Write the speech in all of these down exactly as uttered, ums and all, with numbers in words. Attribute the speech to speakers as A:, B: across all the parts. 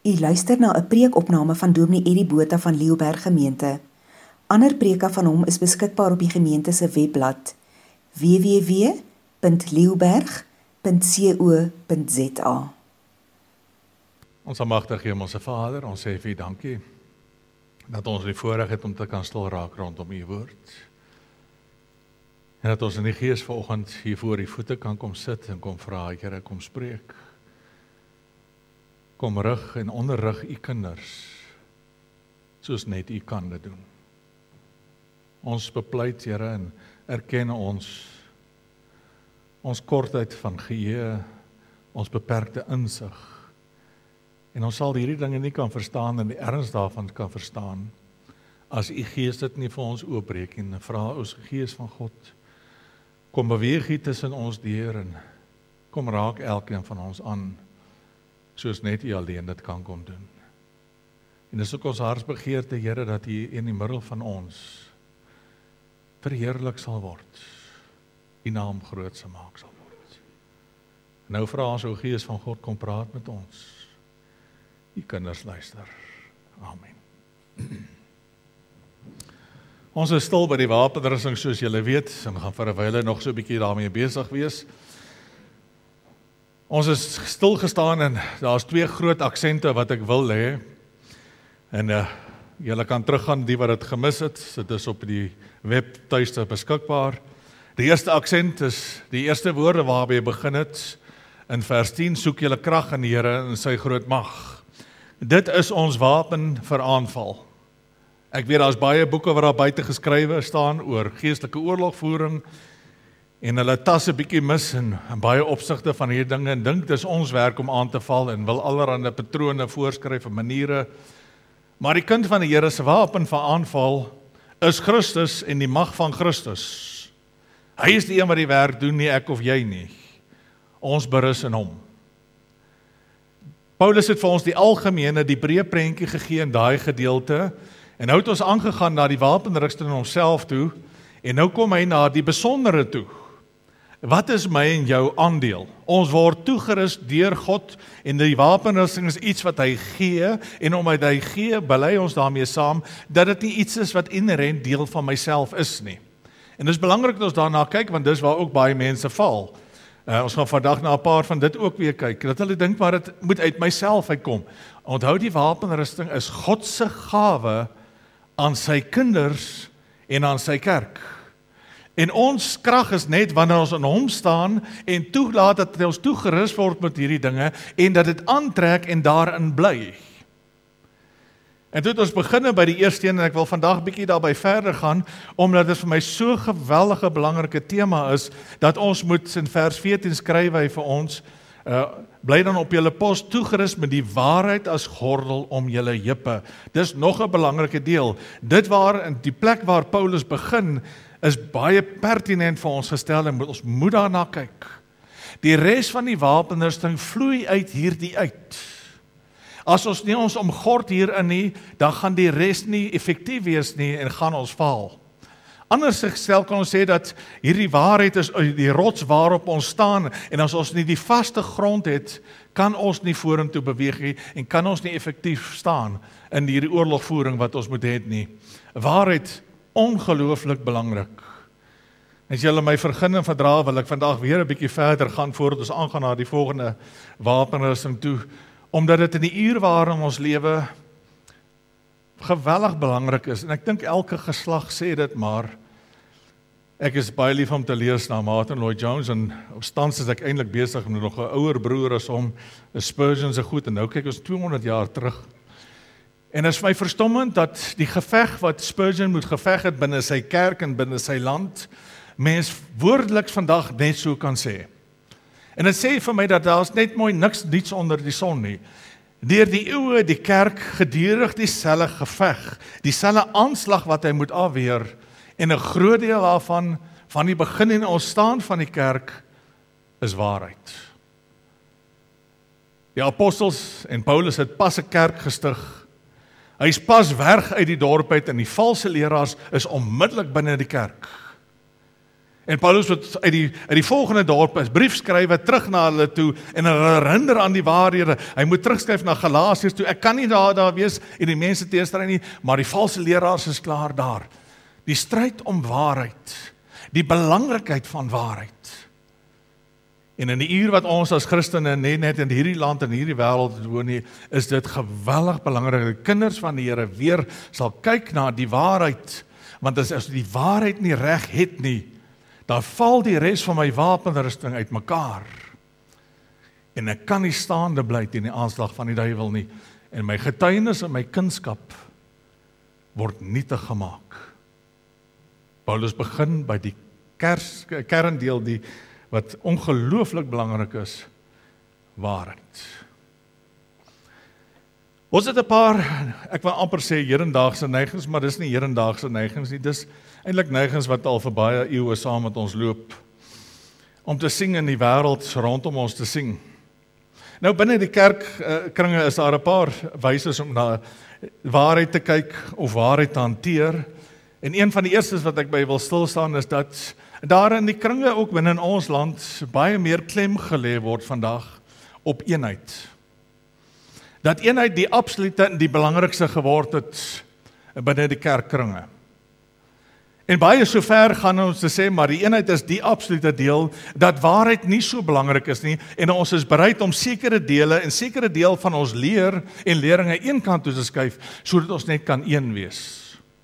A: U luister na 'n preekopname van Dominee Eddie Botha van Leeuberg Gemeente. Ander preke van hom is beskikbaar op die gemeente se webblad w w w punt leeuberg punt co punt z a.
B: Ons almagtige Hemelse Vader, ons sê vir U dankie dat ons die voorreg het om te kan stil raak rondom U woord. En dat ons in die Gees vanoggend hier voor U voete kan kom sit en kom vra, Here, kom spreek. Kom rig en onderrig U kinders, soos net U kan dit doen. Ons bepleit, Here, en erken ons, ons kortheid van geheue, ons beperkte insig. En ons sal hierdie dinge nie kan verstaan en die erns daarvan kan verstaan, as U Gees dit nie vir ons oopbreek en vra ons Gees van God, kom beweeg hier tussen ons deur en kom raak elkeen van ons aan, soos net U alleen dit kan kom doen. En dis ook ons hartsbegeerte, Here, dat U in die middel van ons verheerlik sal word, U naam groot sal maak sal word. Nou vra ons, o Gees van God, kom praat met ons. U kinders luister. Amen. Ons is stil by die wapenrusting, soos julle weet, en gaan vir 'n wyle nog so 'n bietjie daarmee besig wees. Ons is stil gestaan en daar's twee groot aksente wat ek wil hê. En uh, julle kan teruggaan, die wat dit gemis het, dit is op die webtuiste beskikbaar. Die eerste aksent is die eerste woorde waarby begin het. In vers tien, soek julle krag in die Here en sy groot mag. Dit is ons wapen vir aanval. Ek weet daar's baie boeke wat daar buite geskrywe staan oor geestelike oorlogvoering en hulle tas 'n bietjie mis in, in baie opsigte van hierdie dinge en dink dis ons werk om aan te val en wil allerlei patrone voorskryf en maniere. Maar die kind van die Here se wapen vir aanval is Christus en die mag van Christus. Hy is die een wat die werk doen, nie ek of jy nie. Ons berus in hom. Paulus het vir ons die algemene, die breë prentjie gegee in daai gedeelte, en nou het ons aangegaan na die wapenrusting in homself toe, en nou kom hy na die besondere toe. Wat is my en jou aandeel? Ons word toegerus deur God, en die wapenrusting is iets wat hy gee, en omdat hy gee, bely ons daarmee saam, dat dit nie iets is wat inherent deel van myself is nie. En dit is belangrik dat ons daarna kyk, want dis waar ook baie mense val. Uh, ons gaan vandag na 'n paar van dit ook weer kyk, dat hulle dink maar dit moet uit myself uitkom. Onthou, die wapenrusting is God se gawe aan sy kinders en aan sy kerk. En ons krag is net wanneer ons in hom staan en toelaat dat ons toegerus word met hierdie dinge en dat dit aantrek en daarin bly. En toe het ons beginne by die eerste een en ek wil vandag bietjie daarby verder gaan, omdat dit vir my so geweldige belangrike tema is, dat ons moet in vers veertien skryf hy vir ons, uh, bly dan op julle pos toegerus met die waarheid as gordel om julle heupe. Dis nog 'n belangrike deel. Dit waar, in die plek waar Paulus begin, is baie pertinent vir ons gestel en ons moet daarna kyk. Die res van die wapenrusting vloei uit hierdie uit. As ons nie ons omgord hierin nie, dan gaan die res nie effektief wees nie en gaan ons faal. Anders gestel kan ons sê dat hierdie waarheid is die rots waarop ons staan en as ons nie die vaste grond het, kan ons nie vorentoe beweeg nie en kan ons nie effektief staan in hierdie oorlogvoering wat ons moet hê nie. Waarheid, ongelooflik belangrik. As julle my vergun en verdra, wil ek vandag weer 'n bietjie verder gaan voordat ons aangaan na die volgende wapenrusting toe. Omdat dit in die uur waarin ons lewe geweldig belangrik is, en ek dink elke geslag sê dit maar, ek is baie lief om te lees na Martin Lloyd-Jones, en op stand is ek eintlik besig met nog 'n ouer broer as hom, Spurgeon se goed, en nou kyk ons tweehonderd jaar terug. En is vir my verstommend dat die geveg wat Spurgeon moet geveg het binne sy kerk en binne sy land, mens woordeliks vandag net so kan sê. En dit sê vir my dat daar's net mooi niks niets onder die son nie. Deur die eeue die kerk gedurig dieselfde geveg, dieselfde aanslag wat hy moet afweer, en 'n groot deel daarvan, van die begin en ontstaan van die kerk, is waarheid. Die apostels en Paulus het pas 'n kerk gestig. Hy is pas weg uit die dorp uit en die valse leraars is onmiddellik binne die kerk. En Paulus moet uit die, uit die volgende dorp 'n brief skryf terug na hulle toe en hulle herinner aan die waarhede. Hy moet terugskryf na Galasiërs toe. Ek kan nie daar daar wees en die mense teestry nie, maar die valse leraars is klaar daar. Die stryd om waarheid, die belangrikheid van waarheid. En in die uur wat ons as Christene net net in hierdie land en hierdie wêreld woon nie, is dit geweldig belangrik. Die kinders van die Here weer sal kyk na die waarheid, want as as die waarheid nie reg het nie, dan val die res van my wapenrusting uitmekaar. En ek kan nie staande bly teen die aanslag van die duiwel nie. En my getuienis en my kunskap word nietig gemaak. Paulus begin by die kers, kerndeel die wat ongelooflik belangrik is, waarheid. Ons het 'n paar, ek wil amper sê hedendaagse neigings, maar dis nie hedendaagse neigings nie, dis eintlik neigings wat al vir baie eeue saam met ons loop, om te sing in die wêreld rondom ons te sing. Nou binne die kerkkringe is daar 'n paar wyse om na waarheid te kyk of waarheid te hanteer. En een van die eerstes wat ek by wil stil staan is dat daar in die kringe ook binne in ons land baie meer klem gelê word vandag op eenheid. Dat eenheid die absolute en die belangrikste geword het binne die kerkkringe. En baie sover gaan ons te sê, maar die eenheid is die absolute deel, dat waarheid nie so belangrik is nie, en ons is bereid om sekere dele en sekere deel van ons leer en leringe een kant toe te skuif, sodat ons net kan een wees.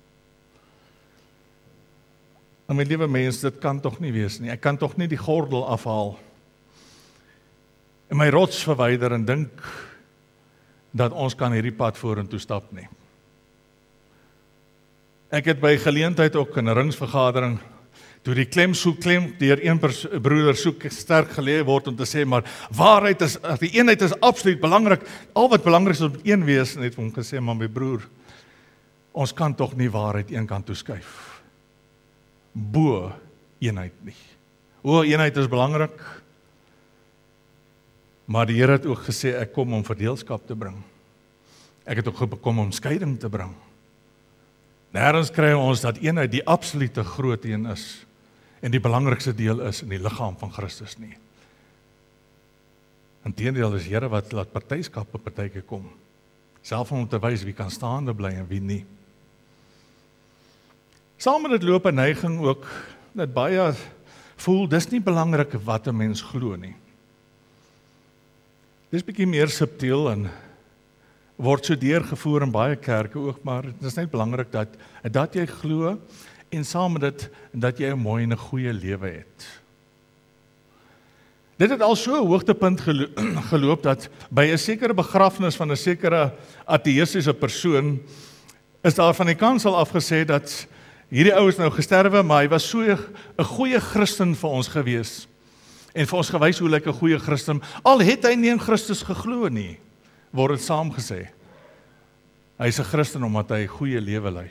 B: En my liewe mens, dit kan tog nie wees nie. Ek kan tog nie die gordel afhaal en my rots verwyder en dink dat ons kan hierdie pad vorentoe stap nie. Ek het by geleentheid ook in 'n ringsvergadering, toe die klem so klem deur een broeder so sterk gelê word om te sê, maar waarheid is, die eenheid is absoluut belangrik, al wat belangrik is om een wees, en het hom gesê, maar my broer, ons kan tog nie waarheid een kant toe skuif. Bo eenheid nie. O, eenheid is belangrik, maar die Here het ook gesê, ek kom om verdeelskap te bring. Ek het ook gekom om skeiding te bring. Nêrens kry ons dat eenheid die absolute groot een is, en die belangrikste deel is in die liggaam van Christus nie. Inteendeel is Here wat laat partyskappe partyke kom, self om te wys wie kan staande bly en wie nie. Saam met dit loop 'n neiging ook, dat baie voel, dis nie belangrik wat 'n mens glo nie. Dis bietjie meer subtiel en word so deurgevoer in baie kerke ook, maar dit is net belangrik dat, dat jy glo, en saam met dit, dat jy 'n mooi en 'n goeie lewe het. Dit het al so 'n hoogtepunt gelo geloop, dat by 'n sekere begrafnis van 'n sekere ateïstiese persoon, is daar van die kansel afgesê dat hierdie ou is nou gesterwe, maar hy was so 'n goeie Christen vir ons gewees, en vir ons gewys hoe lyk 'n goeie Christen, al het hy nie in Christus geglo nie, word dit saamgesê. Hy is 'n Christen omdat hy 'n goeie lewe lei.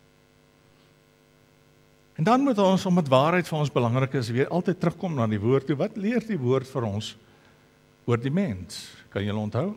B: En dan moet ons, omdat waarheid vir ons belangrik is, weer altyd terugkom na die woord toe. Wat leer die woord vir ons oor die mens? Kan julle onthou?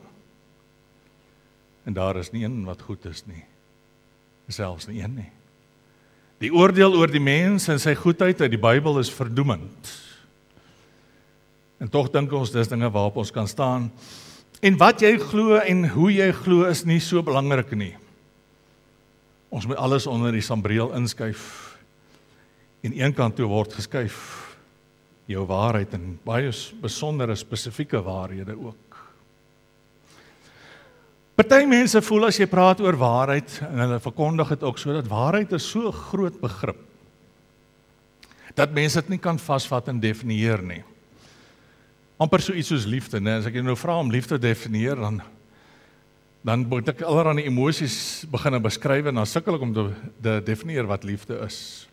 B: En daar is nie een wat goed is nie. Selfs nie een nie. Die oordeel oor die mens en sy goedheid uit die Bybel is verdoemend. En tog dink ons dis dinge waarop ons kan staan. En wat jy glo en hoe jy glo is nie so belangrik nie. Ons moet alles onder die sambreel inskuif. En een kant toe word geskuif jou waarheid en baie besondere spesifieke waarhede ook. Party mense voel as jy praat oor waarheid, en hulle verkondig dit ook so, dat waarheid is so 'n groot begrip, dat mense dit nie kan vasvat en definieer nie. Amper so iets soos liefde, né? As ek jou nou vra om liefde te definieer, dan dan moet ek allerlei emosies begin beskryf, en dan sukkel ek om te, te definieer wat liefde is.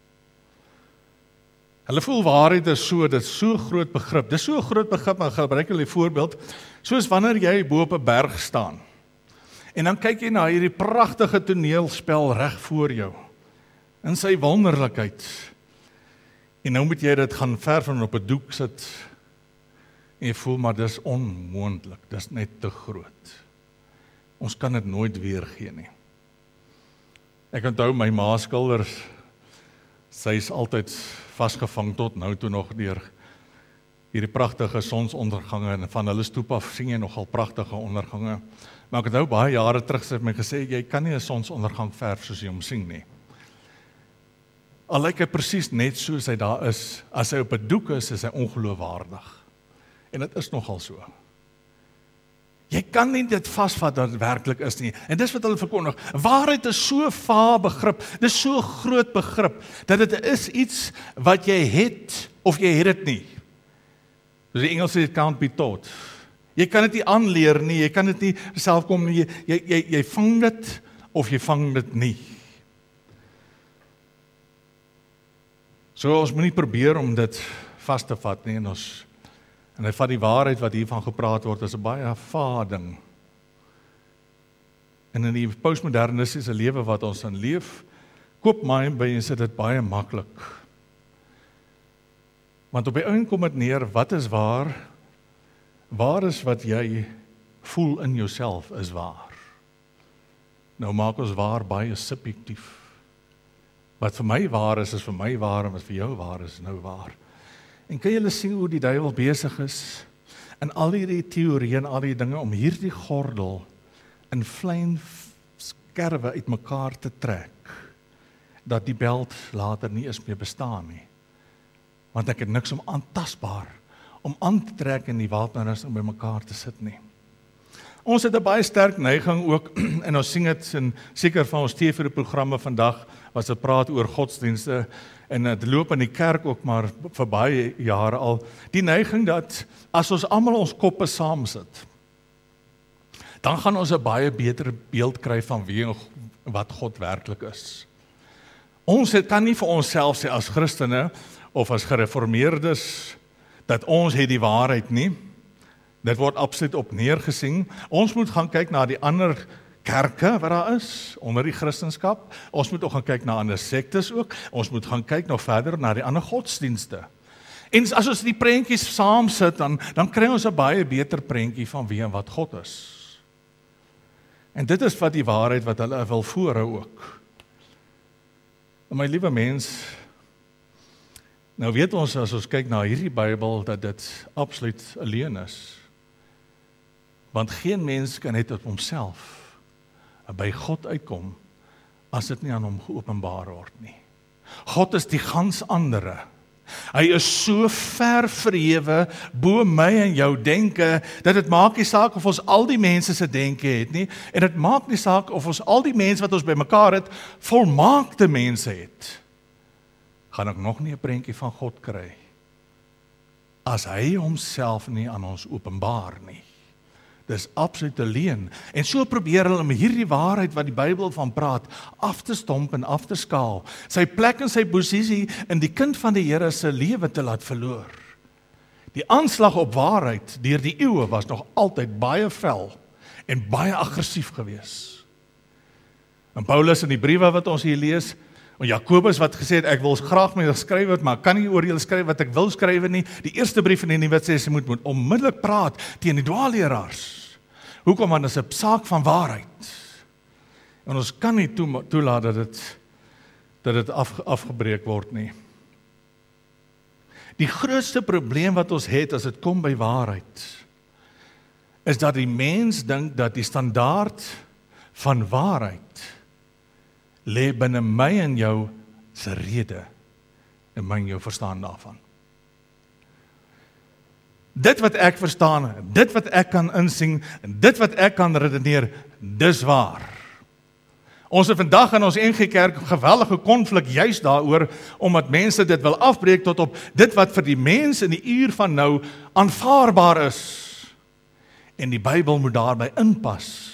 B: Hulle voel waarheid is so, dit is so 'n groot begrip. Dis so 'n groot begrip, maar gebruik hulle 'n voorbeeld, soos wanneer jy bo op 'n berg staan. En dan kyk jy na hierdie pragtige toneelspel reg voor jou, in sy wonderlikheid. En nou moet jy dit gaan verf en op 'n doek sit, en jy voel, maar dis onmoontlik, dis net te groot. Ons kan dit nooit weergee nie. Ek onthou my ma skilder, sy is altyd vasgevang tot nou toe nog deur hierdie pragtige sonsondergange en van hulle stoep af sien jy nogal pragtige ondergange. Maar ek het nou baie jare terug sit my gesê jy kan nie 'n sonsondergang verf soos jy hom sien nie. Al lyk hy presies net soos hy daar is, as hy op 'n doek is, is hy ongeloofwaardig. En dit is nogal so. Jy kan nie dit vasvat dat dit werklik is nie. En dis wat hulle verkondig. Waarheid is so vaar begrip, dis so groot begrip, dat dit is iets wat jy het, of jy het dit nie. Dus die Engels sê, it can't be taught. Jy kan dit nie aanleer nie, jy kan dit nie self kom nie, jy, jy, jy vang dit, of jy vang dit nie. So ons moet nie probeer om dit vas te vat nie, en ons En hy vat die waarheid wat hiervan gepraat word, is 'n baie vaar ding. En in die postmodernistiese lewe wat ons in leef, koop my mense dit baie maklik. Want op die einde kom dit neer, wat is waar? Waar is wat jy voel in jouself is waar? Nou maak ons waar baie subjektief. Wat vir my waar is, is vir my waar, en wat vir jou waar is, is nou waar. En kan julle sien hoe die duiwel besig is in al hierdie teorieë en al die dinge om hierdie gordel in fyn skerwe uitmekaar te trek, dat die beld later nie eens meer bestaan nie. Want ek het niks om aantasbaar, om aan te trek en die wapenrusting by mekaar te sit nie. Ons het 'n baie sterk neiging ook, en ons sien dit in seker van ons T V-programme vandag, was dit praat oor godsdienste, en dit loop in die kerk ook maar vir baie jare al, die neiging dat, as ons almal ons koppe saam sit, dan gaan ons 'n baie beter beeld kry van wie en wat God werklik is. Ons het, kan nie vir onsself sê as Christene, of as gereformeerdes, dat ons het die waarheid nie. Dit word absoluut op neergesien. Ons moet gaan kyk na die ander kerke wat daar is, onder die Christendom. Ons moet ook gaan kyk na ander sektes ook. Ons moet gaan kyk nog verder na die ander godsdienste. En as ons die prentjies saam sit, dan, dan kry ons 'n baie beter prentjie van wie en wat God is. En dit is wat die waarheid wat hulle wil voorhou ook. En my liewe mens, nou weet ons as ons kyk na hierdie Bybel, dat dit absoluut alleen is. Want geen mens kan net op homself by God uitkom, as dit nie aan hom geopenbaar word nie. God is die gans andere. Hy is so ver verhewe bo my en jou denke, dat dit maak nie saak of ons al die mense se denke het nie, en dit maak nie saak of ons al die mense wat ons by mekaar het, volmaakte mense het. Gaan ek nog nie 'n prentjie van God kry, as hy homself nie aan ons openbaar nie. Dis absoluut alleen. En so probeer hulle om hierdie waarheid wat die Bybel van praat, af te stomp en af te skaal. Sy plek en sy posisie in die kind van die Here se lewe te laat verloor. Die aanslag op waarheid deur die eeue was nog altyd baie fel en baie aggressief geweest. En Paulus in die briewe wat ons hier lees, en Jakobus wat gesê het, ek wil graag met julle skryf, maar ek kan nie oor julle skryf wat ek wil skryf nie. Die eerste brief in die Nuwe Testament moet, moet onmiddellik praat teen die dwaalleraars. Hoekom? Want dit is 'n saak van waarheid. En ons kan nie toe, toelaat dat dit dat dit af, afgebreek word nie. Die grootste probleem wat ons het as dit kom by waarheid, is dat die mens dink dat die standaard van waarheid lê binne my en jou se rede en my en jou verstaan daarvan. Dit wat ek verstaan, dit wat ek kan insien, dit wat ek kan redeneer, dis waar. Ons het vandag in ons N G Kerk 'n geweldige konflik juis daaroor, omdat mense dit wil afbreek tot op dit wat vir die mens in die uur van nou aanvaarbaar is. En die Bybel moet daarby inpas.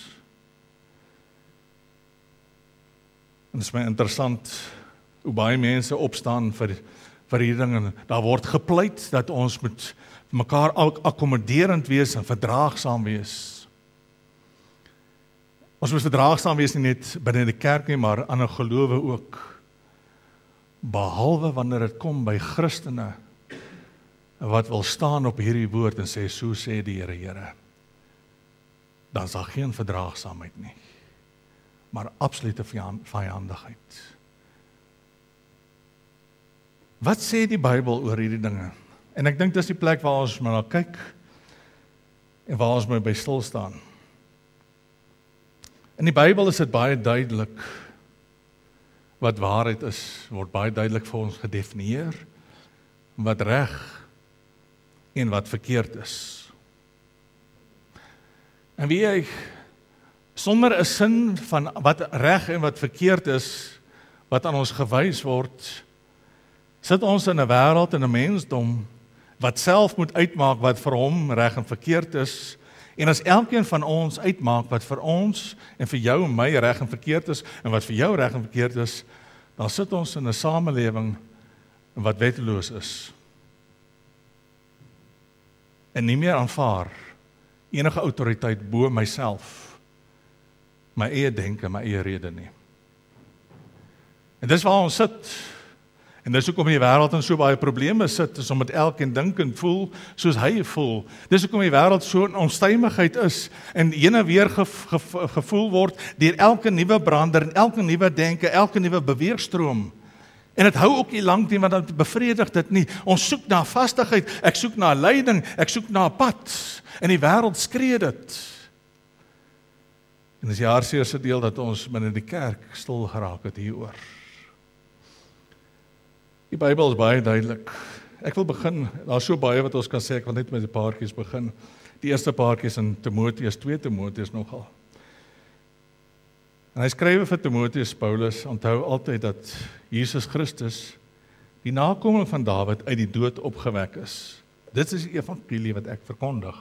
B: En dit is my interessant hoe baie mense opstaan vir, vir hierdie ding, en daar word gepleit dat ons moet mekaar akkommoderend wees en verdraagsaam wees. Ons moet verdraagsaam wees nie net binne die kerk nie, maar ander gelowe ook. Behalwe wanneer dit kom by Christene wat wil staan op hierdie woord en sê, so sê die Here, Here, dan is daar geen verdraagsaamheid nie, maar absolute vyandigheid. Wat sê die Bybel oor hierdie dinge? En ek dink dis die plek waar ons maar na kyk en waar ons moet by stil staan. In die Bybel is dit baie duidelik wat waarheid is, word baie duidelik vir ons gedefinieer, wat reg en wat verkeerd is. En wie jy, sonder 'n sin van wat reg en wat verkeerd is, wat aan ons gewys word, sit ons in 'n wêreld en 'n mensdom wat self moet uitmaak wat vir hom reg en verkeerd is, en as elkeen van ons uitmaak wat vir ons en vir jou en my reg en verkeerd is, en wat vir jou reg en verkeerd is, dan sit ons in 'n samelewing wat wetteloos is. En nie meer aanvaar enige autoriteit bo myself, my eie denke, my eie rede nie. En dis waar ons sit. En dis hoekom die wêreld in so baie probleme sit, is omdat elkeen dink en voel soos hy voel. Dis hoekom die wêreld so in onstuimigheid is, en heen en weer ge, ge, gevoel word deur elke nuwe brander, en elke nuwe denke, elke nuwe beweegstroom. En dit hou ook nie lank nie, want dit bevredig dit nie. Ons soek na vastigheid, ek soek na leiding, ek soek na 'n pad, en die wêreld skree dit. En dis die hartseerste deel dat ons binne die kerk stil geraak het hieroor. Die Bybel is baie duidelik. Ek wil begin, daar is so baie wat ons kan sê, ek wil net met die paartjies begin. Die eerste paartjies in Timoteus, twee Timoteus nogal. En hy skryf vir Timoteus, Paulus, onthou altyd dat Jesus Christus, die nakomeling van Dawid, uit die dood opgewek is. Dit is die evangelie wat ek verkondig.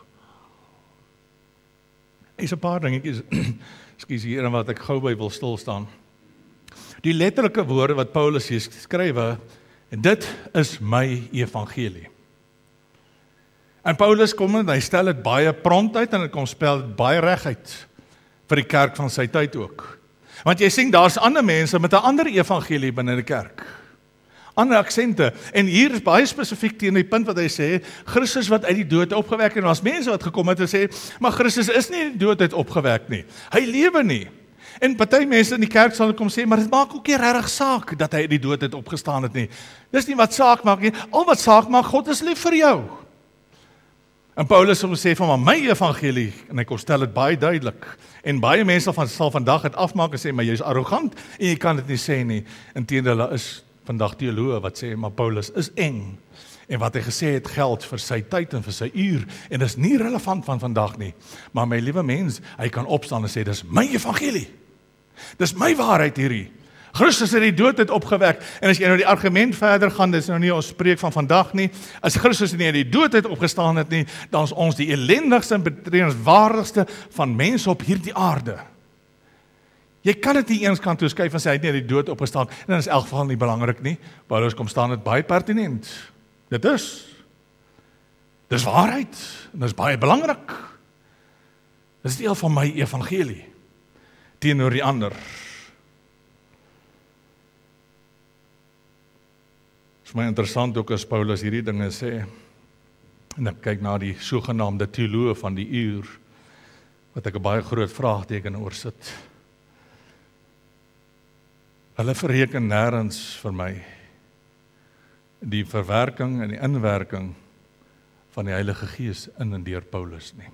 B: Er is 'n paar dingetjies, ekskuus hier, en wat ek gou by wil stil staan. Die letterlike woorde wat Paulus hier skryf, en dit is my evangelie. En Paulus kom en hy stel dit baie prompt uit, en hy kom spel dit baie reguit vir die kerk van sy tyd ook. Want jy sien, daar's ander mense met 'n ander evangelie binne die kerk. Ander aksente, en hier is baie spesifiek teen die punt wat hy sê, Christus wat uit die dood opgewek, en daar's mense wat gekom het en sê, maar Christus is nie uit die dood uit opgewek nie. Hy lewe nie. En party mense in die kerk sal kom sê, maar dit maak ook nie regtig saak dat hy uit die dood uit opgestaan het nie. Dis nie wat saak maak nie. Al wat saak maak, God is lief vir jou. En Paulus sê van my evangelie, en hy kom stel dit baie duidelik, en baie mense van, sal vandag het afmaak en sê, maar jy is arrogant, en jy kan dit nie sê nie. Inteendeel, daar is vandag teoloë wat sê, maar Paulus is eng, en wat hy gesê het geld vir sy tyd en vir sy uur, en is nie relevant van vandag nie. Maar my liewe mens, hy kan opstaan en sê, dis my evangelie. Dis my waarheid hierdie. Christus het die dood uit opgewek, en as jy nou die argument verder gaan, dis nou nie ons spreek van vandag nie, as Christus nie uit die dood uit opgestaan het nie, dan is ons die ellendigste en betreurenswaardigste van mense op hierdie aarde. Jy kan dit nie eens kan toeskuif en sê hy het nie uit die dood opgestaan, en dan is in elk geval nie belangrik nie. Paulus kom staan dit baie pertinent. Dit is. Dis waarheid, en dis baie belangrik. Dis deel van my evangelie teenoor die ander. Dit is my interessant ook as Paulus hierdie dinge sê, en ek kyk na die sogenaamde teoloë van die uur, wat ek 'n baie groot vraagteken oor sit. Hulle verreken nêrens vir my die verwerking en die inwerking van die Heilige Gees in en deur Paulus nie.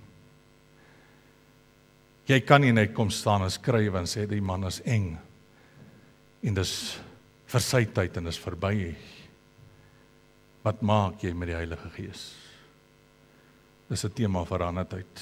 B: Jy kan nie net kom staan en skryf en sê die man is eng, en dis vir sy tyd en dis verby. Wat maak jy met die Heilige Gees? Dis 'n tema vir 'n ander tyd.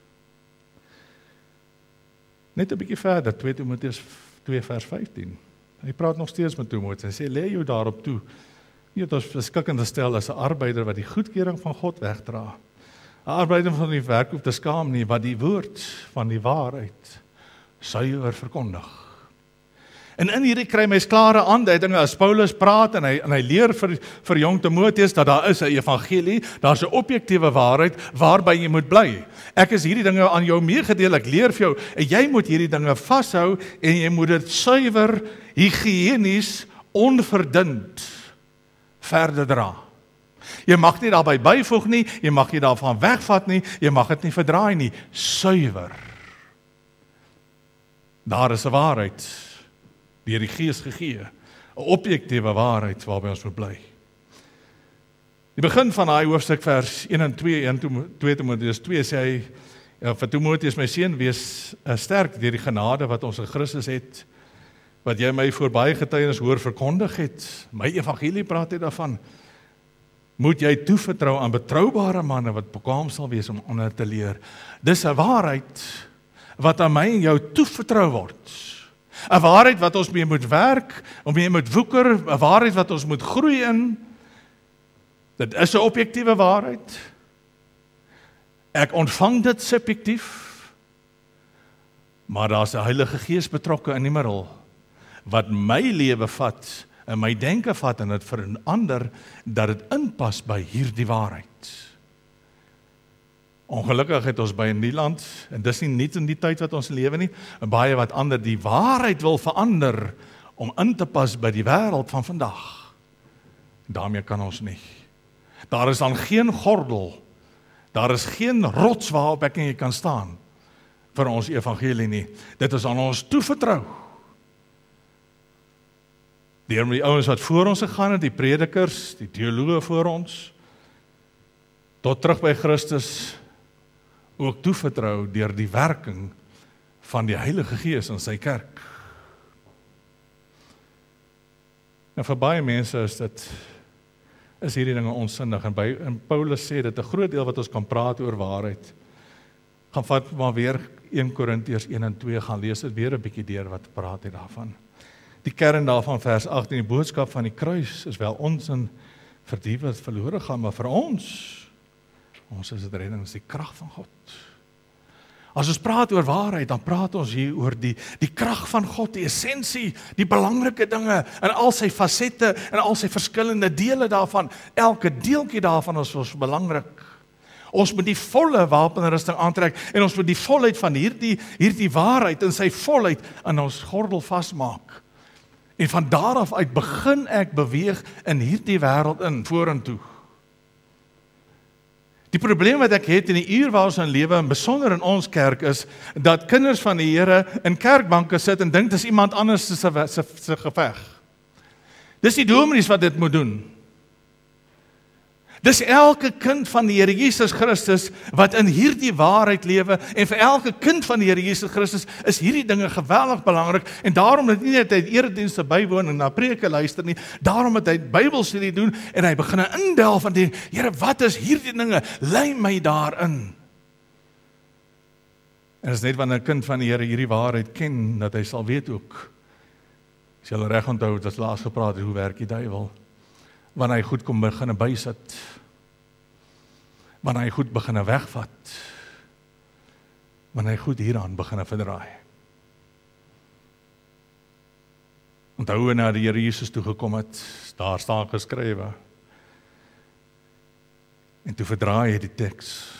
B: Net 'n bietjie verder, twee Timoteus twee vers vyftien. Hy praat nog steeds met Timoteus en sê, lê jou daarop toe. Jy het ons beskikkend gestel as 'n arbeider wat die goedkeuring van God wegdra. 'n Arbeider van die werk hoef te skaam nie, wat die woord van die waarheid suiwer verkondig. En in hierdie kry mens klare aanduidinge as Paulus praat en hy en hy leer vir vir jong Timoteus dat daar is 'n evangelie, daar's 'n objektiewe waarheid waarby jy moet bly. Ek is hierdie dinge aan jou meegedeel, ek leer vir jou en jy moet hierdie dinge vashou en jy moet dit suiwer, higienies, onverdund verder dra. Jy mag nie daarby byvoeg nie, jy mag nie daarvan wegvat nie, jy mag dit nie verdraai nie, suiwer. Daar is 'n waarheid deur die Gees gegee, 'n objektiewe waarheid waarby ons moet bly. Die begin van daai hoofstuk vers een en twee, twee Timoteus twee sê hy, ja, vir Timoteus my seun, wees uh, sterk deur die genade wat ons in Christus het, wat jy my voorbye getuienis hoor verkondig het. My evangelie praat hy daarvan. Moet jy toevertrou aan betroubare manne wat bekwaam sal wees om ander te leer. Dis 'n waarheid wat aan my en jou toevertrou word. 'n Waarheid wat ons mee moet werk, om mee moet woeker, 'n waarheid wat ons moet groei in. Dit is 'n objektiewe waarheid. Ek ontvang dit subjektief, maar daar's 'n Heilige Gees betrokke in die middel, wat my lewe vat, en my denke vat, en dit verander, dat dit inpas by hierdie waarheid. Ongelukkig het ons by in die land, en dis nie net in die tyd wat ons lewe nie, en baie wat ander die waarheid wil verander, om in te pas by die wêreld van vandag. Daarmee kan ons nie. Daar is dan geen gordel, daar is geen rots waarop ek en jy kan staan, vir ons evangelie nie. Dit is aan ons toevertrou. Deur die ouens wat voor ons gegaan het, die predikers, die teoloë voor ons, tot terug by Christus, ook toevertrou deur die werking van die Heilige Gees in sy kerk. En vir baie mense is dit, is hierdie dinge onsinnig, en, by, en Paulus sê dit, 'n groot deel wat ons kan praat oor waarheid, gaan vat maar weer een Korintiërs een en twee, gaan lees dit weer 'n bietjie deur wat praat hy daarvan. Die kern daarvan vers agt, en die boodskap van die kruis is wel onsin vir die wat verlore gaan, maar vir ons, ons is dit redding, is die krag van God. As ons praat oor waarheid, dan praat ons hier oor die, die krag van God, die essensie, die belangrike dinge, en al sy fasette, en al sy verskillende dele daarvan, elke deeltjie daarvan is ons belangrik. Ons moet die volle wapenrusting aantrek, en ons moet die volheid van hierdie, hierdie waarheid, in sy volheid, aan ons gordel vasmaak. En van daar af uit begin ek beweeg in hierdie wêreld in, vorentoe. Die probleem wat ek het in die uur waar ons in lewe, en besonder in ons kerk, is, dat kinders van die Here in kerkbanke sit, en dink dis iemand anders se se se geveg. Dis die dominees wat dit moet doen. Dis elke kind van die Here Jesus Christus, wat in hierdie waarheid lewe, en vir elke kind van die Here Jesus Christus, is hierdie dinge geweldig belangrik, en daarom het nie net hy eredienste bywoon, en na preke luister nie, daarom het hy Bybelstudie doen, en hy begin indelf, en denk, Here, wat is hierdie dinge, lei my daarin. En is net wanneer 'n kind van die Here hierdie waarheid ken, dat hy sal weet ook, as jy reg onthou, het ons laas gepraat, hoe werk die duiwel, wanneer hy goed kom begin bysit, wanneer hy goed begin wegvat, wanneer hy goed hieraan begin verdraai. Onthou hoe na die Here Jesus toe gekom het, daar staan geskrywe, en toe verdraai hy die teks,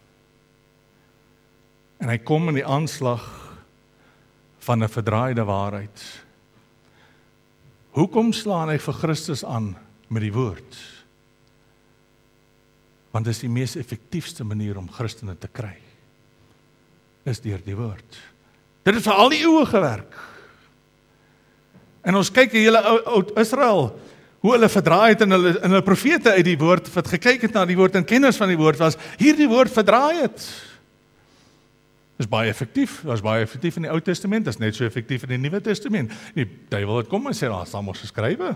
B: en hy kom in die aanslag van 'n verdraaide waarheid. Hoekom slaan hy vir Christus aan met die woord? Want dit is die mees effektiefste manier om Christene te kry, is deur die woord. Dit het vir al die eeue gewerk. En ons kyk die hele oud Israel, hoe hulle verdraai het, en hulle, en hulle profete uit die woord, wat gekyk het na die woord, en kenners van die woord was, hierdie woord verdraai het. Dit is baie effektief, dit is baie effektief in die Ou Testament, dit is net so effektief in die Nuwe Testament. Die duiwel het kom en sê, daar staan mos geskrywe.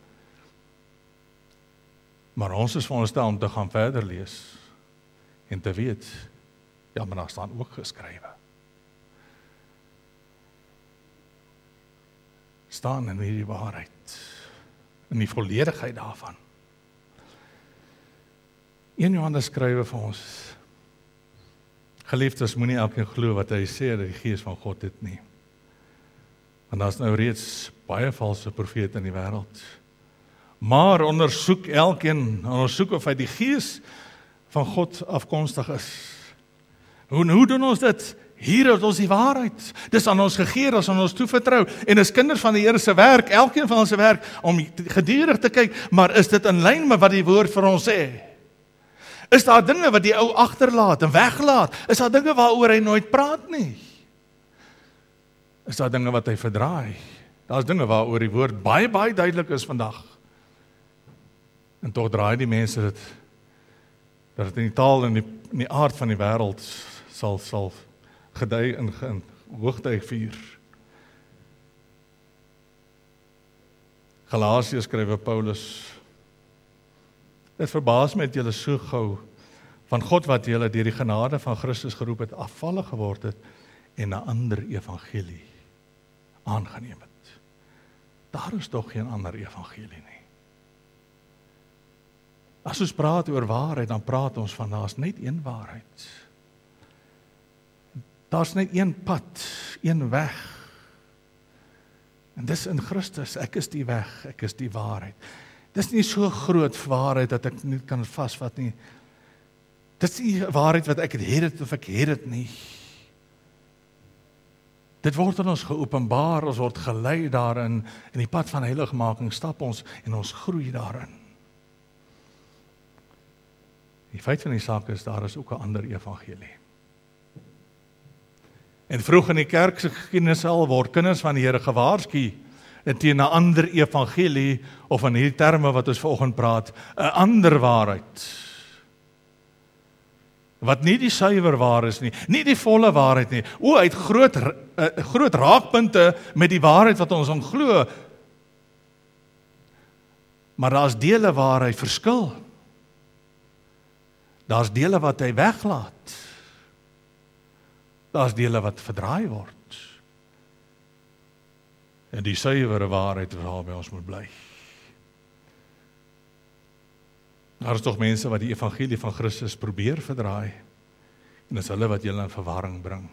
B: Maar ons is veronderstel om te gaan verder lees, en te weet, ja, maar daar staan ook geskrywe. Staan in hierdie waarheid, in die volledigheid daarvan. een Johannes skrywe vir ons, geliefdes, moenie elkeen glo wat hy sê, dat die Gees van God het nie. Want daar is nou reeds baie valse profete in die wêreld. Maar ondersoek elkeen, ondersoek of hy die Gees van God afkomstig is. Hoe, hoe doen ons dit? Hier het ons die waarheid. Dis aan ons gegee, dis aan ons toevertrou. En as kinders van die Here se werk, elkeen van ons se werk, om gedurig te kyk, maar is dit in lyn met wat die woord vir ons sê? Is daar dinge wat die ou agterlaat en weglaat? Is daar dinge waaroor hy nooit praat nie? Is daar dinge wat hy verdraai? Daar is dinge waaroor die woord baie, baie duidelik is vandag. En tog draai die mense dit, dat het in die taal en die, in die aard van die wêreld sal, sal gedei in, in hoogtyd vier. Galasiërs skrywe Paulus, dit verbaas my dat julle so gou van God wat julle deur die genade van Christus geroep het, afvallig geword het en 'n ander evangelie aangeneem het. Daar is tog geen ander evangelie nie. As ons praat oor waarheid, dan praat ons van daar's net een waarheid. Daar's net een pad, een weg. En dis in Christus, ek is die weg, ek is die waarheid. Dis nie so groot waarheid dat ek nie kan vasvat nie. Dis nie waarheid wat ek het het of ek het dit nie. Dit word aan ons geopenbaar, ons word gelei daarin, en die pad van heiligmaking stap ons en ons groei daarin. Die feit van die saak is, daar is ook 'n ander evangelie. En vroeg in die kerk se geskiedenis al word kinders van die Here gewaarsku teen 'n ander evangelie, of in hierdie terme wat ons vanoggend praat, 'n ander waarheid. Wat nie die suiwer waar is nie, nie die volle waarheid nie. O, hy het groot, uh, groot raakpunte met die waarheid wat ons aan glo. Maar daar's dele waar hy verskil. Daar's dele wat hy weglaat. Daar's dele wat verdraai word. En die suiwere waarheid waarby ons moet bly. Daar is tog mense wat die evangelie van Christus probeer verdraai, en dis hulle wat julle in verwarring bring.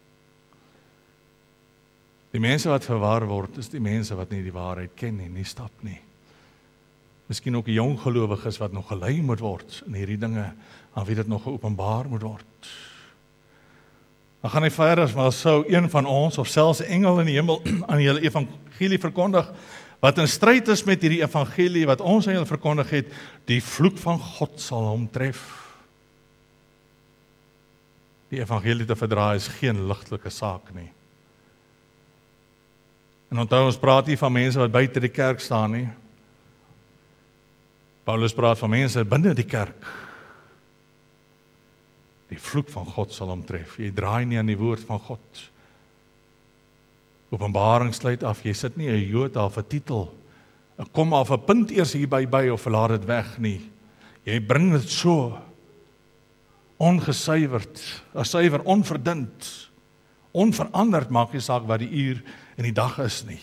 B: Die mense wat verwar word, is die mense wat nie die waarheid ken en nie stap nie. Miskien ook die jong gelowiges wat nog gelei moet word in hierdie dinge, aan wie dit nog geopenbaar moet word. Dan gaan hy verder, maar sou een van ons, of selfs 'n engel in die hemel, aan julle evangelie verkondig, wat in stryd is met hierdie evangelie wat ons aan julle verkondig het, die vloek van God sal hom tref. Die evangelie te verdraai is geen ligtelike saak nie. En onthou, ons praat hier van mense wat buite die kerk staan nie. Paulus praat van mense binne die kerk. Die vloek van God sal hom tref. Jy draai nie aan die woord van God. Openbaring sluit af, jy sit nie 'n jota of 'n titel, 'n komma of 'n punt eers hierby by of laat dit weg nie. Jy bring dit so, ongesuiwerd, suiwer, onverdund, onveranderd, maak nie saak wat die uur en die dag is nie.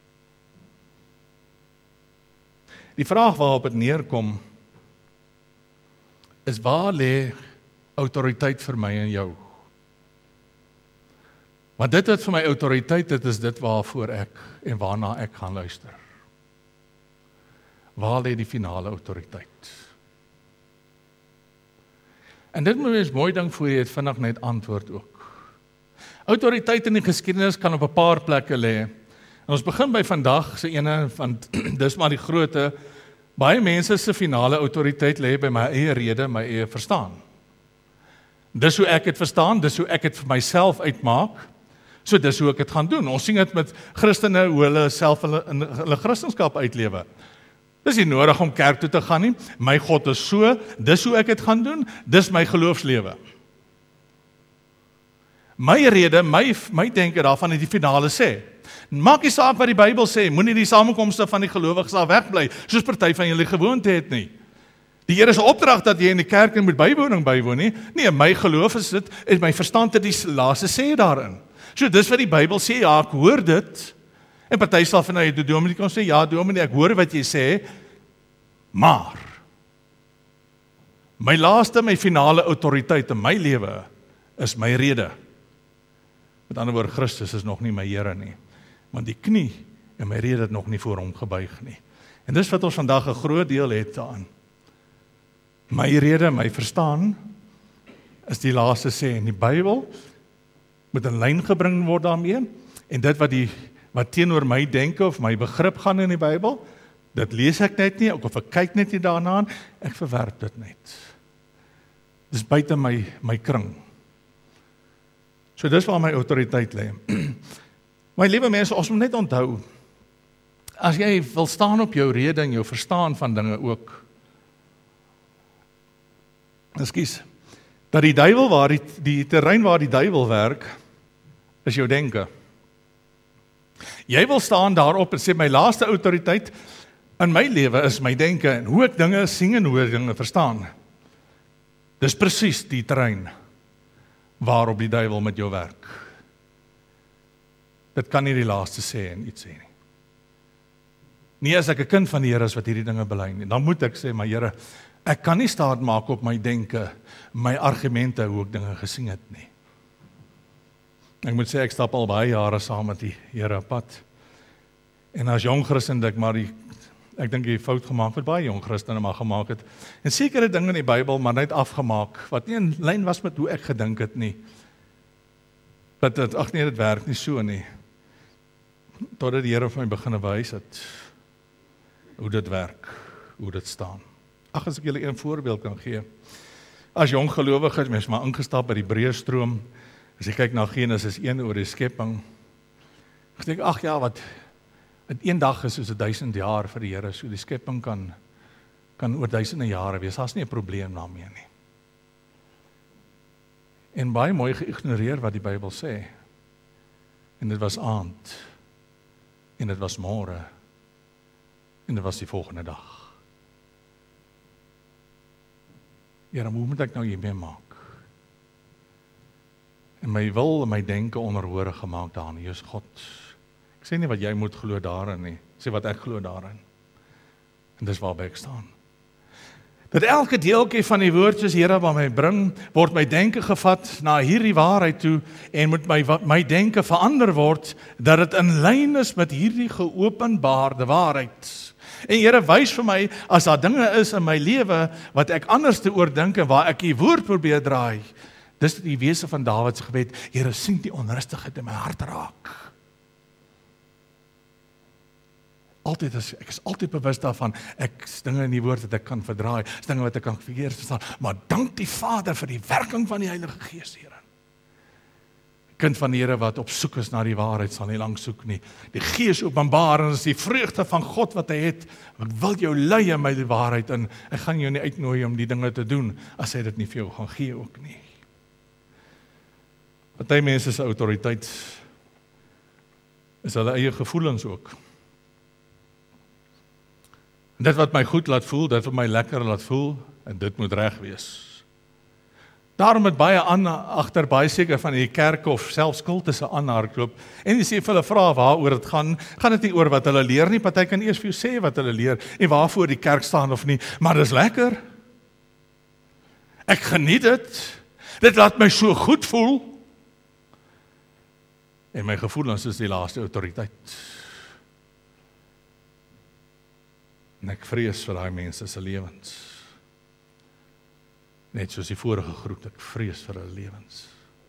B: Die vraag waarop dit neerkom, is waar lê autoriteit vir my en jou? Want dit wat vir my autoriteit, dit is dit waarvoor ek en waarna ek gaan luister. Waar lê die finale autoriteit? En dit moet mens mooi ding voor jy het vinnig net antwoord ook. Autoriteit in die geskiedenis kan op 'n paar plekke lê. En ons begin by vandag se ene, want dis maar die grootte. Baie mense se finale autoriteit lê by my eie rede, my eie verstaan. Dis hoe ek dit verstaan, dis hoe ek dit vir myself uitmaak. So dis hoe ek dit gaan doen. Ons sien dit met Christene, hoe hulle self hulle, in hulle Christendom uitlewe. Dis nie nodig om kerk toe te gaan nie. My God is so, dis hoe ek dit gaan doen, dis my geloofslewe. My rede, my, my denke daarvan het die finale sê. Maak nie saak wat die Bybel sê, moenie die samekomste van die gelowiges daar wegbly, soos party van julle gewoonte het nie. Die Here se opdrag dat jy in die kerk moet bywoning bywoon nie. Nee, my geloof is dit, en my verstand het die laaste sê daarin. So dis wat die Bybel sê, ja, ek hoor dit. En party sal van nou, die dominee kan sê, ja, dominee, ek hoor wat jy sê, maar my laaste, my finale autoriteit in my lewe is my rede. Met ander woorde, Christus is nog nie my Here nie, want die knie en my rede het nog nie voor hom gebuig nie. En dis wat ons vandag 'n groot deel het daaraan. My rede, my verstaan is die laaste sê in die Bybel, moet in lyn gebring word daarmee, en dit wat die wat teenoor my denke of my begrip gaan in die Bybel, dit lees ek net nie, of ek kyk net nie daarna, ek verwerp dit net. Dis buite my my kring. So dis waar my autoriteit lê. My liewe mense, ons moet net onthou, as jy wil staan op jou rede en jou verstaan van dinge ook, Ekskuus, dat die duiwel waar die, die terrein waar die duiwel werk, is jou denke. Jy wil staan daarop en sê, my laaste autoriteit in my lewe is my denke, en hoe ek dinge sien en hoe ek dinge verstaan. Dis presies die terrein waarop die duiwel met jou werk. Dit kan nie die laaste sê en iets sê nie. Nie as ek 'n kind van die Here is wat hierdie dinge bely nie, dan moet ek sê, maar Here, ek kan nie staat maak op my denke, my argumente, hoe ek dinge gesien het nie. Ek moet sê, ek stap al baie jare saam met die Here op pad. En as jong Christen, ek maar die, ek dink die fout gemaak wat baie jong Christene maar gemaak het. En sekere dinge in die Bybel maar net afgemaak, wat nie in lyn was met hoe ek gedink het nie. Dat dit, ag nee, dit werk nie so nie. Totdat die Here vir my begin wys het hoe dit werk, hoe dit staan. Ag, as ek julle een voorbeeld kan gee. As jong gelowige is mens maar ingestap by die breë stroom. As jy kyk na Genesis een oor die skepping. Ek dink, ag ja, wat in een dag is soos 'n duisend jaar vir die Here, so die skepping kan kan oor duisende jare wees. Daar's nie 'n probleem daarmee nie. En baie mooi geïgnoreer wat die Bybel sê. En dit was aand. En dit was môre. En dit was die volgende dag. Here, hoe moet ek nou hiermee maak? En my wil en my denke onderhore gemaak daarin, Jesus God. Ek sê nie wat jy moet glo daarin nie, ek sê wat ek glo daarin. En dis waarby ek staan. Dat elke deeltjie van die woord soos Here by my bring, word my denke gevat na hierdie waarheid toe en moet my, my denke verander word, dat dit in lyn is met hierdie geopenbaarde waarheid. En Here, wys vir my, as daar dinge is in my lewe, wat ek anders te oordink en waar ek die woord probeer draai. Dis die wese van Dawid se gebed, Here, sien die onrustigheid in my hart raak. Altyd is, ek is altyd bewus daarvan, ek is dinge in die woord wat ek kan verdraai, is dinge wat ek kan verkeerd verstaan, maar dank die Vader vir die werking van die Heilige Gees, Here. Kind van die Here wat op soek is na die waarheid, sal nie lang soek nie. Die Gees openbaar, en is die vreugde van God wat hy het. Ek wil jou lei in my die waarheid, en ek gaan jou nie uitnooi om die dinge te doen, as hy dit nie vir jou gaan gee ook nie. Party mense se autoriteit is hulle eie gevoelens ook. En dit wat my goed laat voel, dit wat my lekker laat voel, en dit moet reg wees. Daarom het baie aan agter baie seker van die kerk of selfs kultusse aanhardloop, en jy sê vir hulle vra waaroor dit gaan, gaan dit nie oor wat hulle leer nie, party kan eers vir jou sê wat hulle leer, en waarvoor die kerk staan of nie, maar dis lekker. Ek geniet dit, dit laat my so goed voel, en my gevoelens is die laaste autoriteit. En ek vrees vir daai mense se lewens. Net soos die vorige groep, ek vrees vir hulle lewens.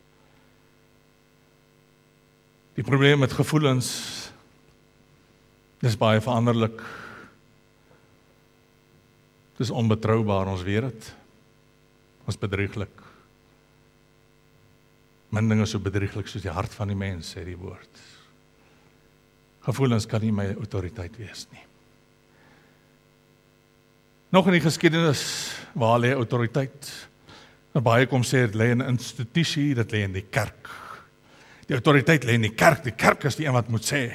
B: Die probleem met gevoelens, dis baie veranderlik. Dis onbetroubaar, ons weet dit. Ons bedrieglik. Min dinge so bedrieglik soos die hart van die mens, sê die woord. Gevoelens kan nie my autoriteit wees nie. Nog in die geskiedenis, waar lê autoriteit? Nou baie kom sê, dit lê in 'n institusie, dit lê in die kerk. Die autoriteit lê in die kerk, die kerk is die een wat moet sê.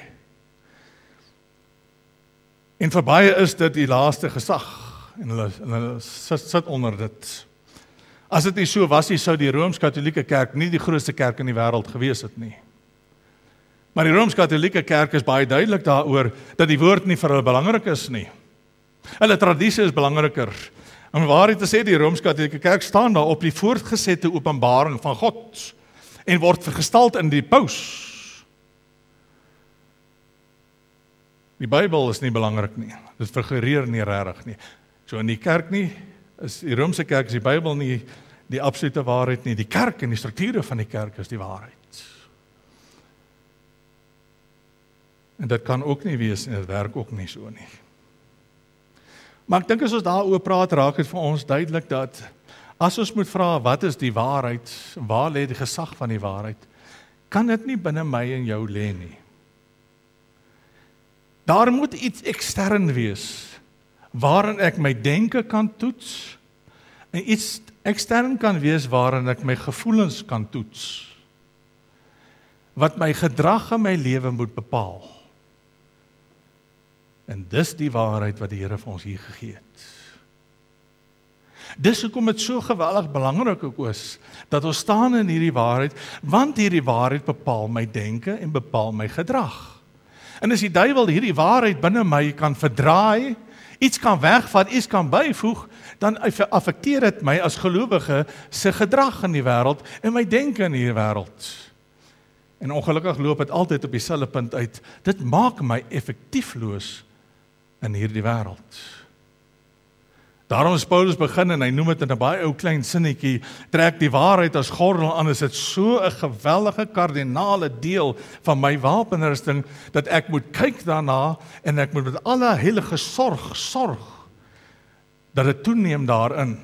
B: En vir baie is dit die laaste gesag, en hulle, en hulle sit, sit onder dit. As dit nie so was nie, sou die Rooms-Katolieke kerk nie die grootste kerk in die wêreld gewees het nie. Maar die Rooms-Katolieke kerk is baie duidelik daaroor, dat die woord nie vir hulle belangrik is nie. Hulle tradisie is belangriker. Om waarheid te sê, die Rooms-Katolieke kerk staan daar op die voortgesette openbaring van God en word vergestald in die paus. Die Bybel is nie belangrik nie. Dit figureer nie regtig nie. So in die kerk nie, is die Romeinse kerk is die Bybel nie die absolute waarheid nie. Die kerk en die strukture van die kerk is die waarheid. En dit kan ook nie wees en dit werk ook nie so nie. Maar ek dink as ons daaroor praat, raak dit vir ons duidelik dat as ons moet vra wat is die waarheid, waar lê die gesag van die waarheid, kan dit nie binne my en jou lê nie. Daar moet iets ekstern wees waarin ek my denke kan toets en iets ekstern kan wees waarin ek my gevoelens kan toets, wat my gedrag in my lewe moet bepaal. En dis die waarheid wat die Here vir ons hier gegee het. Dis hoekom dit so geweldig belangrik ook is, dat ons staan in hierdie waarheid, want hierdie waarheid bepaal my denke en bepaal my gedrag. En as die duiwel hierdie waarheid binne my kan verdraai, iets kan wegvat, iets kan byvoeg, dan affekteer dit my as gelowige se gedrag in die wêreld en my denke in die wêreld. En ongelukkig loop dit altyd op dieselfde punt uit. Dit maak my effektiefloos in hierdie wêreld. Daarom is Paulus begin en hy noem dit in 'n baie ou klein sinnetjie, trek die waarheid as gordel aan, is dit so 'n geweldige kardinale deel van my wapenrusting, dat ek moet kyk daarna en ek moet met alle heilige sorg, sorg, dat dit toeneem daarin.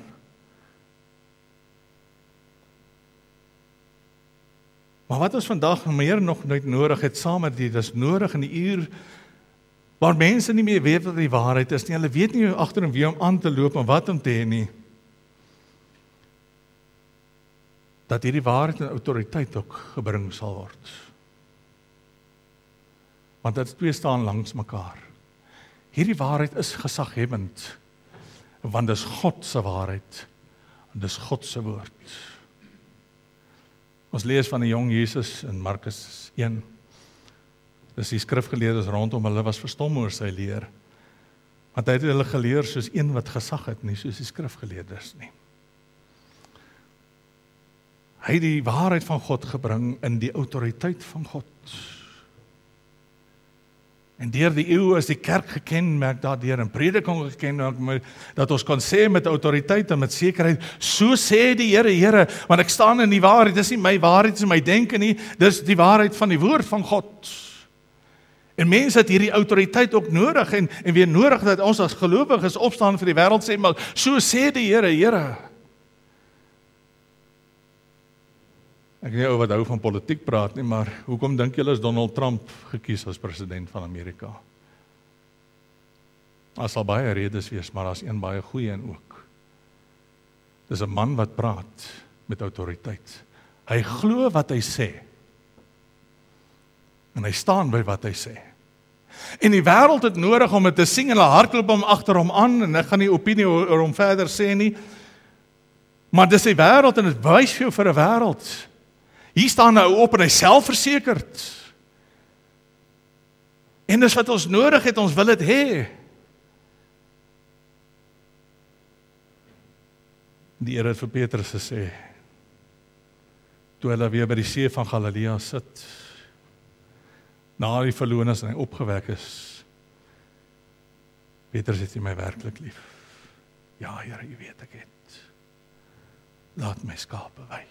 B: Maar wat ons vandag meer nog nooit nodig het, saam met die, dis nodig in die uur, waar mense nie meer weet wat die waarheid is nie, hulle weet nie hoe agter en wie om aan te loop en wat om te hê nie, dat hierdie waarheid en autoriteit ook gebring sal word. Want dit twee staan langs mekaar. Hierdie waarheid is gesaghebend, want dis God se waarheid, en dis God se woord. Ons lees van die jong Jesus in Markus een. Dis die skrifgeleerdes rondom hulle was verstom oor sy leer. Want hy het hulle geleer soos een wat gesag het, nie soos die skrifgeleerdes nie. Hy het die waarheid van God gebring in die autoriteit van God. En deur die eeue is die kerk gekenmerk daardeur, en prediking gekenmerk, dat ons kan sê met autoriteit en met sekerheid, so sê die Here, Here, want ek staan in die waarheid, dis nie my waarheid, dis my denke nie, dis die waarheid van die woord van God. En mense het hierdie autoriteit ook nodig, en, en weer nodig dat ons as gelowiges opstaan vir die wêreld sê, maar so sê die Here, Here. Ek weet nie ou wat hou van politiek praat nie, maar hoekom dink julle is Donald Trump gekies as president van Amerika? Daar sal baie redes wees, maar daar's een baie goeie een ook. Dis 'n man wat praat met autoriteit. Hy glo wat hy sê. En hy staan by wat hy sê. En die wêreld het nodig om dit te sien, en hulle hardloop hom agter hom aan, en ek gaan nie opinie oor hom verder sê nie, maar dis die wêreld, en dit wys vir jou vir 'n wêreld. Hier staan nou op en hy selfversekerd. En dis wat ons nodig het, ons wil dit hê. Die Here het vir Petrus gesê, toe hulle weer by die see van Galilea sit, na die verloning en hy opgewek is, Petrus, het jy my werklik lief? Ja, Here, jy weet ek het. Laat my skape wy.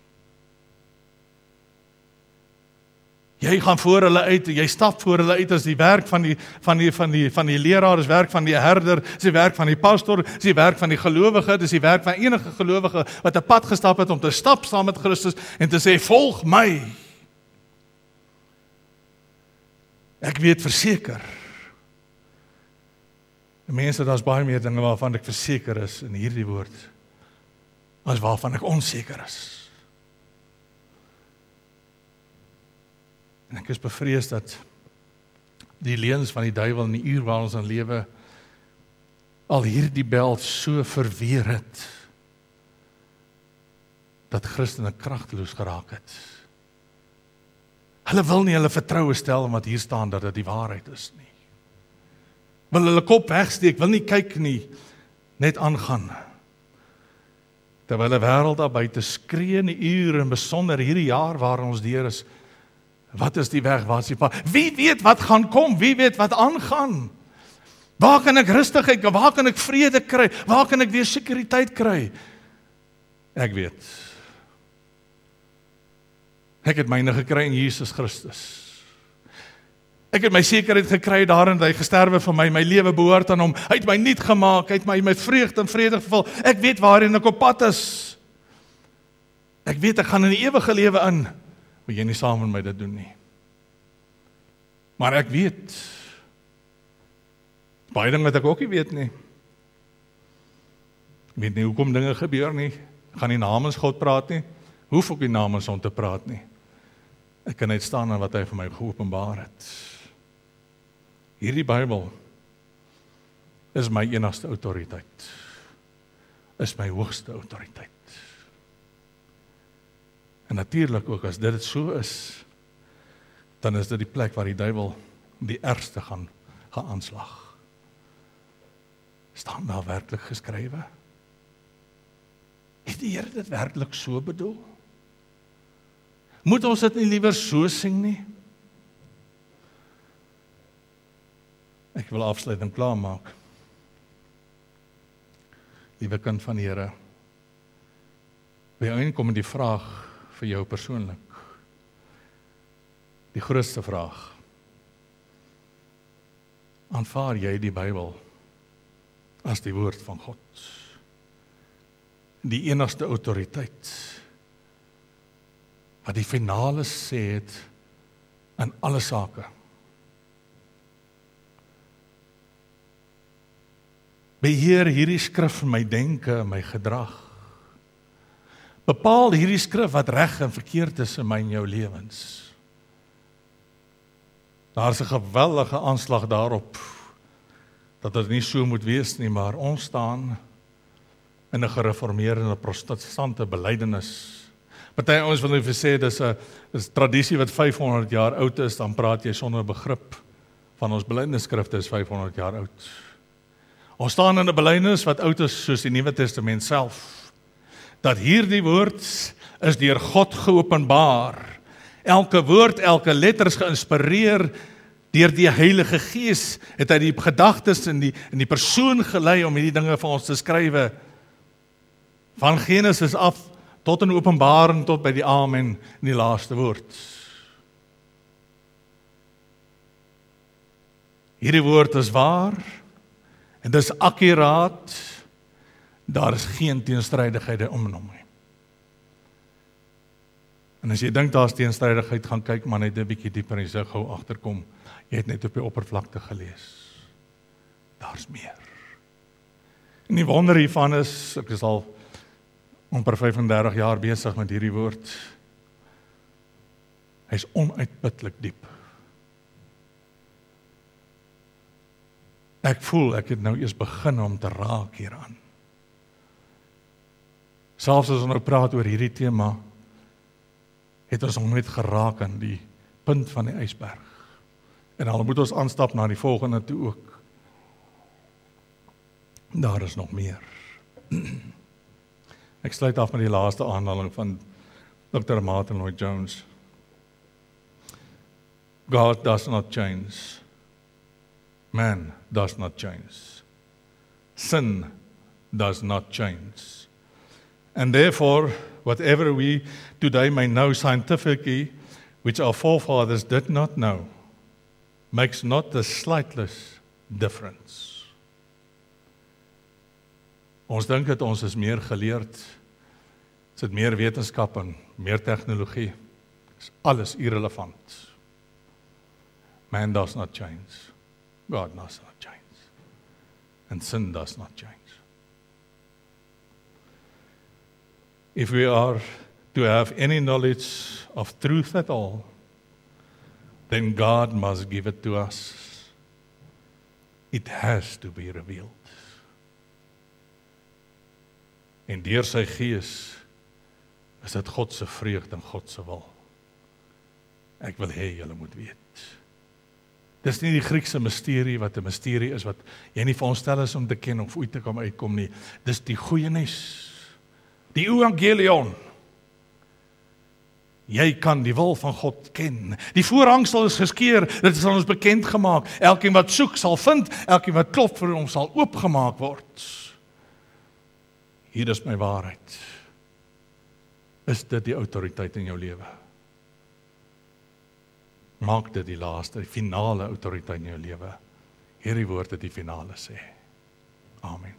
B: Jy gaan voor hulle uit, jy stap voor hulle uit as die werk van die van die van die van die leraar, is werk van die herder, is die werk van die pastor, is die werk van die gelowige, dis die werk van enige gelowige wat 'n pad gestap het om te stap saam met Christus en te sê volg my. Ek weet verseker. Mense, daar's baie meer dinge waarvan ek verseker is in hierdie woord as waarvan ek onseker is. En ek is bevrees dat die leuns van die duiwel in die uur waar ons in lewe al hierdie beld so verweer het dat Christene kragteloos geraak het. Hulle wil nie hulle vertroue stel in wat hier staan dat dit die waarheid is nie. Wil hulle kop wegsteek, wil nie kyk nie, net aangaan. Terwyl die wêreld daar buite skree in die uur en besonder hierdie jaar waar ons deur is. Wat is die weg, waar is die pad? Wie weet wat gaan kom, wie weet wat aangaan? Waar kan ek rustigheid, waar kan ek vrede kry? Waar kan ek weer sekuriteit kry? Ek weet. Ek het myne gekry in Jesus Christus. Ek het my sekerheid gekry daarin dat hy gesterwe vir my, my lewe behoort aan hom. Hy het my nuut gemaak, hy het my met vreugde en vrede gevul. Ek weet waarin ek op pad is. Ek weet ek gaan in die ewige lewe in. Wil jy nie saam met my dit doen nie. Maar ek weet, baie dinge wat ek ook nie weet nie. Ek weet nie hoekom dinge gebeur nie. gaan nie namens God praat nie, hoef ook nie namens hom te praat nie. Ek kan net staan aan wat hy vir my geopenbaar het. Hierdie Bybel is my enigste autoriteit. Is my hoogste autoriteit. En natuurlik ook, as dit so is, dan is dit die plek waar die duiwel die ergste gaan, gaan aanslag. Staan daar werklik geskrywe? Het die Here dit werklik so bedoel? Moet ons dit nie liewer so sing nie? Ek wil afsluiting klaarmaak. Liewe kind van die Here, by jou kom die vraag vir jou persoonlik. Die grootste vraag. Aanvaar jy die Bybel as die woord van God? Die enigste autoriteit wat die finale sê het in alle sake. Beheer hierdie skrif my denke, my gedrag. Bepaal hierdie skrif wat reg en verkeerd is in my en jou lewens. Daar is 'n geweldige aanslag daarop, dat dit nie so moet wees nie, maar ons staan in 'n gereformeerde protestante belydenis. Party ons wil nou vir sê, dis 'n dis tradisie wat vyfhonderd jaar oud is, dan praat jy sonder begrip van ons belydenisskrifte is vyfhonderd jaar oud. Ons staan in 'n belydenis wat oud is soos die Nuwe Testament self. Dat hierdie woord is deur God geopenbaar. Elke woord, elke letter is geïnspireer deur die Heilige Gees. Het hy die gedagtes in die, in die persoon gelei om hierdie dinge vir ons te skrywe. Van Genesis af tot in Openbaring tot by die Amen in die laaste woord. Hierdie woord is waar en dit is akkuraat. Daar is geen teenstrydighede om hom nie. En as jy dink daar is teenstrydigheid, gaan kyk maar net 'n bietjie dieper en jy sal gou agterkom. Jy het net op die oppervlakte gelees. Daar's meer. En die wonder hiervan is, ek is al amper vyfendertig jaar besig met hierdie woord. Hy's onuitputlik diep. Ek voel ek het nou eers begin om te raak hieraan. Selfs as ons nou praat oor hierdie tema, het ons nog net geraak aan die punt van die ysberg. En al moet ons aanstap na die volgende toe ook. Daar is nog meer. Ek sluit af met die laaste aanhaling van dokter Martin Lloyd-Jones. God does not change. Man does not change. Sin does not change. And therefore, whatever we today may know scientifically, which our forefathers did not know, makes not the slightest difference. Ons dink dat ons is meer geleerd, is dit meer wetenskap en meer tegnologie, is alles irrelevant. Man does not change. God does not change. And sin does not change. If we are to have any knowledge of truth at all, then God must give it to us. It has to be revealed. En deur sy Gees is dit God se vreugde en God se wil. Ek wil hê julle moet weet. Dis nie die Griekse misterie wat 'n misterie is wat jy nie veronderstel is om te ken of ooit te kom uitkom nie. Dis die goeie nuus. Die evangelion. Jy kan die wil van God ken. Die voorhangsel is geskeur, dit is aan ons bekend gemaak. Elkeen wat soek sal vind, elkeen wat klop vir hom sal oopgemaak word. Hier is my waarheid. Is dit die autoriteit in jou lewe? Maak dit die laaste, die finale autoriteit in jou lewe. Hierdie woord het die finale sê. Amen.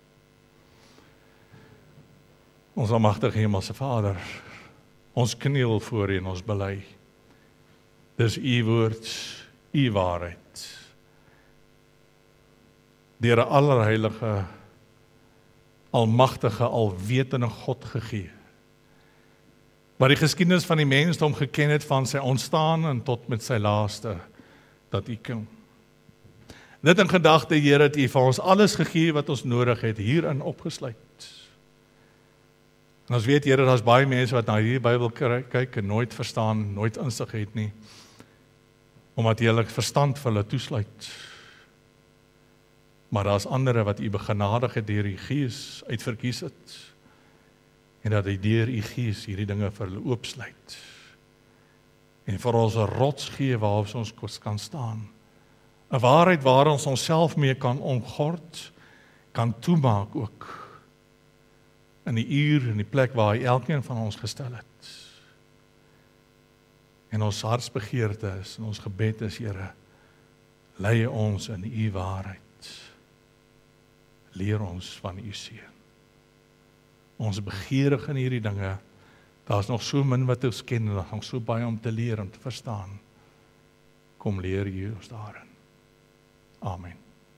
B: Ons almagtige Hemelse Vader, ons kniel voor U en ons bely. Dis U woord, U waarheid. Deur 'n allerheilige almagtige, alwetende God gegee. Wat die geskiedenis van die mensdom geken het van sy ontstaan en tot met sy laaste, dat U kom. Dit in gedagte, Here, het U vir ons alles gegee wat ons nodig het, hierin opgesluit. En ons weet, Here, daar's baie mense wat na hierdie Bybel kyk en nooit verstaan, nooit insig het nie, omdat jy hulle verstand vir hulle toesluit. Maar daar's ander wat U begenadig het deur U Gees uitverkies het, en dat hy deur U Gees hierdie dinge vir hulle oopsluit. En vir ons 'n rots gee waarop ons kan staan. 'n Waarheid waar ons onsself mee kan omgord, kan toemaak ook. In die uur en die plek waar hy elkeen van ons gestel het. En ons hartsbegeerte is, en ons gebed is, Here, lei ons in U waarheid. Leer ons van U seën. Ons begeerig in hierdie dinge, daar's nog so min wat ons ken, en daar nog so baie om te leer, om te verstaan. Kom leer U ons daarin. Amen.